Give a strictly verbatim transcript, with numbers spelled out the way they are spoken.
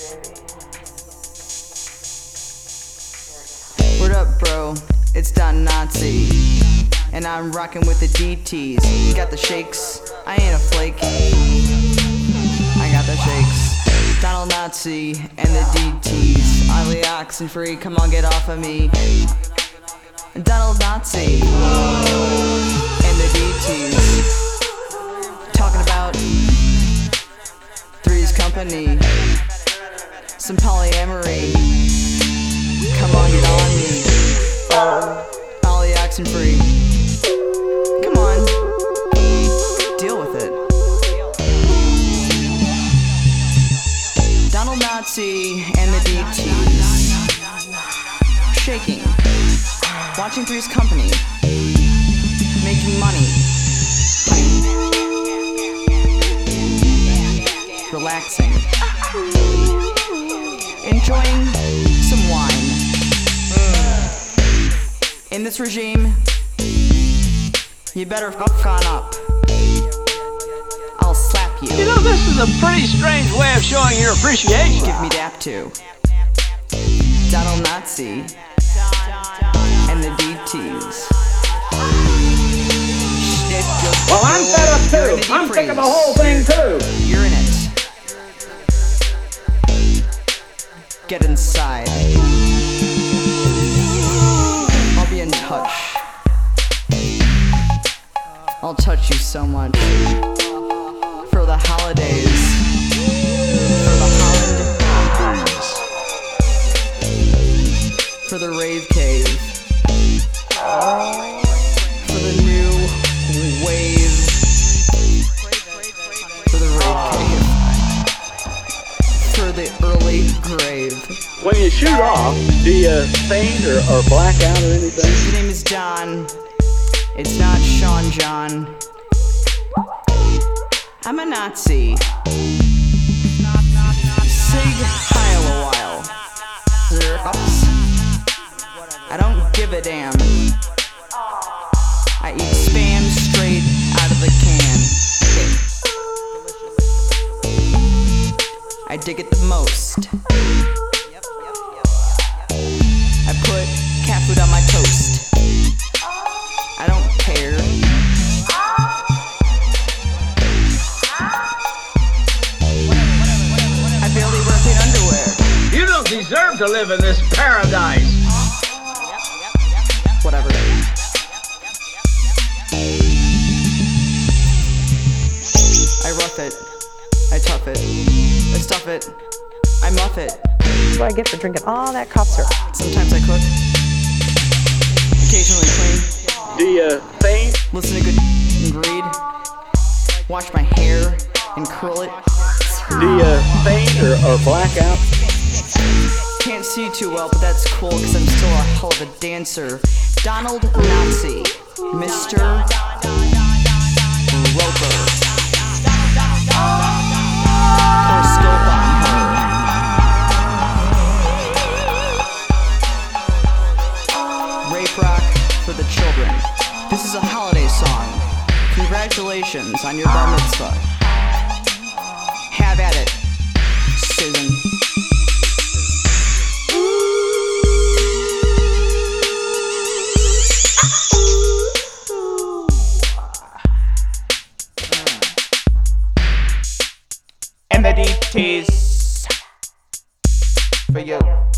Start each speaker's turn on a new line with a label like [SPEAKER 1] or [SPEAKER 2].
[SPEAKER 1] What up, bro? It's Don Nazi, and I'm rocking with the D Ts. Got the shakes, I ain't a flake. I got the shakes. Donald Nazi and the D Ts. Oddly oxen free, come on, get off of me. Donald Nazi and the D Ts. Talking about Three's Company, some polyamory. Come on, get on me. Ollie oxen free. Come on, deal with it. Donald Nazi and the D Ts. Shaking. Watching Three's Company. Making money. Relaxing. Enjoying some wine. In this regime, you better fuck on up. I'll slap you.
[SPEAKER 2] You know, this is a pretty strange way of showing your appreciation.
[SPEAKER 1] Give me dap too. Donald Nazi and the D Ts.
[SPEAKER 2] Well, I'm fed up too. I'm sick of the whole thing too.
[SPEAKER 1] You're in it. Get inside. I'll be in touch. I'll touch you so much. For the holidays. For the holidays. For the rave cave. For the new wave. For the rave cave. For the early grave.
[SPEAKER 2] When you shoot off, do you faint or, or black out or anything?
[SPEAKER 1] His name is John. It's not Sean John. I'm a Nazi. Sig Heil a while. Ups. I don't give a damn. I eat spam straight out of the can. I dig it the most. I put cat food on my toast. I don't care. I barely wear clean underwear.
[SPEAKER 2] You don't deserve to live in this paradise.
[SPEAKER 1] Whatever. I rough it. I tough it. I stuff it. I muff it.
[SPEAKER 3] That's what I get for drinking all that cough syrup.
[SPEAKER 1] Sometimes I cook. Occasionally clean.
[SPEAKER 2] Do you faint?
[SPEAKER 1] Listen to good and read. Wash my hair and curl it.
[SPEAKER 2] Do you faint or, or black out?
[SPEAKER 1] Can't see too well, but that's cool because I'm still a hell of a dancer. Donald Nazi. Mister Roper. Pour scope on her. Rape rock for the children. This is a holiday song. Congratulations on your bar mitzvah. Have at it, Susan. And the D Ts for you.